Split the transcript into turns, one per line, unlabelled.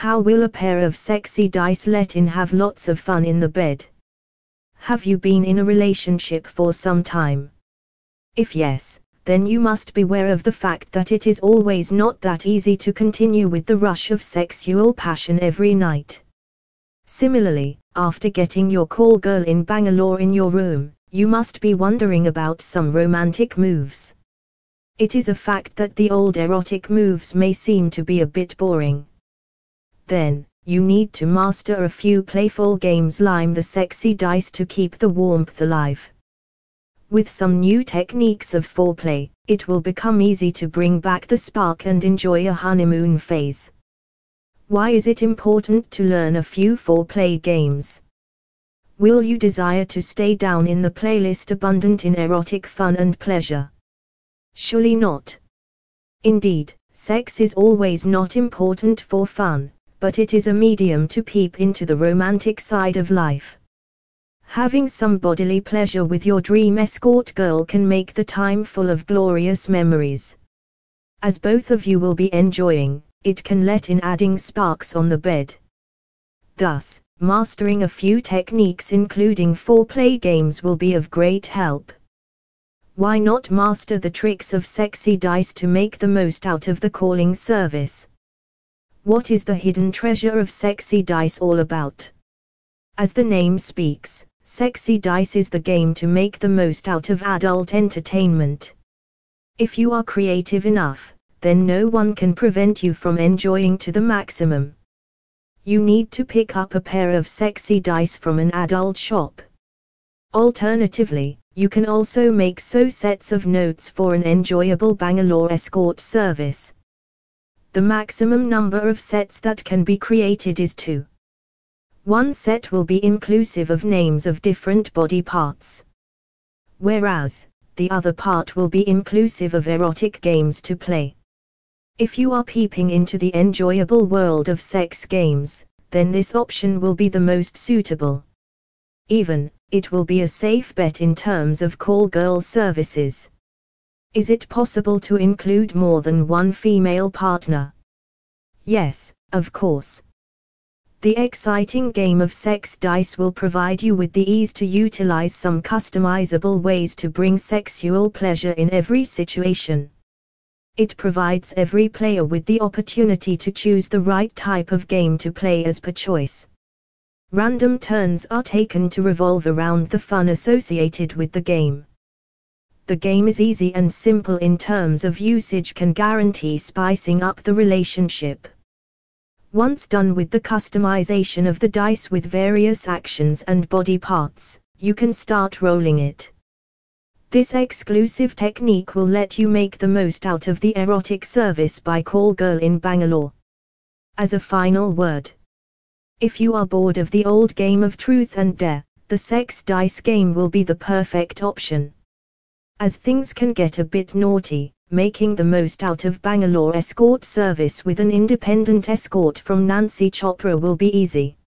How will a pair of sexy dice let in have lots of fun in the bed? Have you been in a relationship for some time? If yes, then you must beware of the fact that it is always not that easy to continue with the rush of sexual passion every night. Similarly, after getting your call girl in Bangalore in your room, you must be wondering about some romantic moves. It is a fact that the old erotic moves may seem to be a bit boring. Then, you need to master a few playful games like the sexy dice to keep the warmth alive. With some new techniques of foreplay, it will become easy to bring back the spark and enjoy a honeymoon phase. Why is it important to learn a few foreplay games? Will you desire to stay down in the playlist abundant in erotic fun and pleasure? Surely not. Indeed, sex is always not important for fun, but it is a medium to peep into the romantic side of life. Having some bodily pleasure with your dream escort girl can make the time full of glorious memories. As both of you will be enjoying, it can let in adding sparks on the bed. Thus, mastering a few techniques including foreplay games will be of great help. Why not master the tricks of sexy dice to make the most out of the calling service? What is the hidden treasure of sexy dice all about? As the name speaks, sexy dice is the game to make the most out of adult entertainment. If you are creative enough, then no one can prevent you from enjoying to the maximum. You need to pick up a pair of sexy dice from an adult shop. Alternatively, you can also make sets of notes for an enjoyable Bangalore escort service. The maximum number of sets that can be created is 2. One set will be inclusive of names of different body parts, whereas the other part will be inclusive of erotic games to play. If you are peeping into the enjoyable world of sex games, then this option will be the most suitable. Even, it will be a safe bet in terms of call girl services. Is it possible to include more than one female partner? Yes, of course. The exciting game of sex dice will provide you with the ease to utilize some customizable ways to bring sexual pleasure in every situation. It provides every player with the opportunity to choose the right type of game to play as per choice. Random turns are taken to revolve around the fun associated with the game. The game is easy and simple in terms of usage, can guarantee spicing up the relationship. Once done with the customization of the dice with various actions and body parts, you can start rolling it. This exclusive technique will let you make the most out of the erotic service by call girl in Bangalore. As a final word, if you are bored of the old game of truth and dare, the sex dice game will be the perfect option. As things can get a bit naughty, making the most out of Bangalore escort service with an independent escort from Nancy Chopra will be easy.